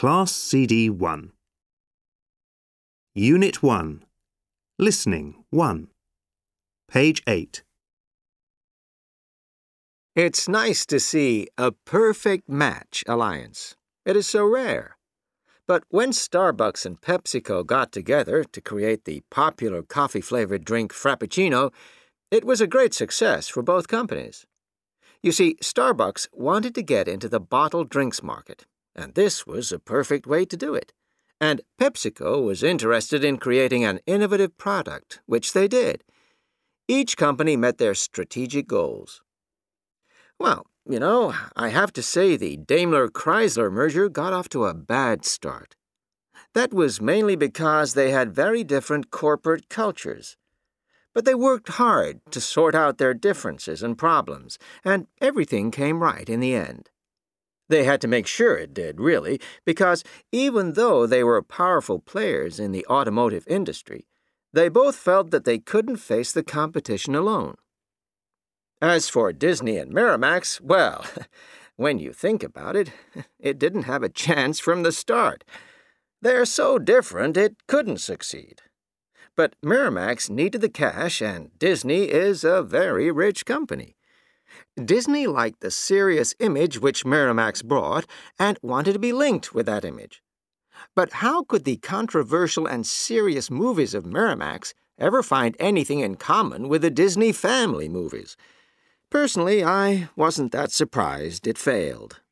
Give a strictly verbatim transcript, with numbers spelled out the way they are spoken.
Class C D one. Unit one. Listening one. Page eight. It's nice to see a perfect match alliance. It is so rare. But when Starbucks and PepsiCo got together to create the popular coffee-flavored drink Frappuccino, it was a great success for both companies. You see, Starbucks wanted to get into the bottled drinks market, and this was a perfect way to do it. And PepsiCo was interested in creating an innovative product, which they did. Each company met their strategic goals. Well, you know, I have to say the Daimler-Chrysler merger got off to a bad start. That was mainly because they had very different corporate cultures. But they worked hard to sort out their differences and problems, and everything came right in the end. They had to make sure it did, really, because even though they were powerful players in the automotive industry, they both felt that they couldn't face the competition alone. As for Disney and Miramax, well, when you think about it, it didn't have a chance from the start. They're so different it couldn't succeed. But Miramax needed the cash, and Disney is a very rich company. Disney liked the serious image which Miramax brought and wanted to be linked with that image. But how could the controversial and serious movies of Miramax ever find anything in common with the Disney family movies? Personally, I wasn't that surprised it failed.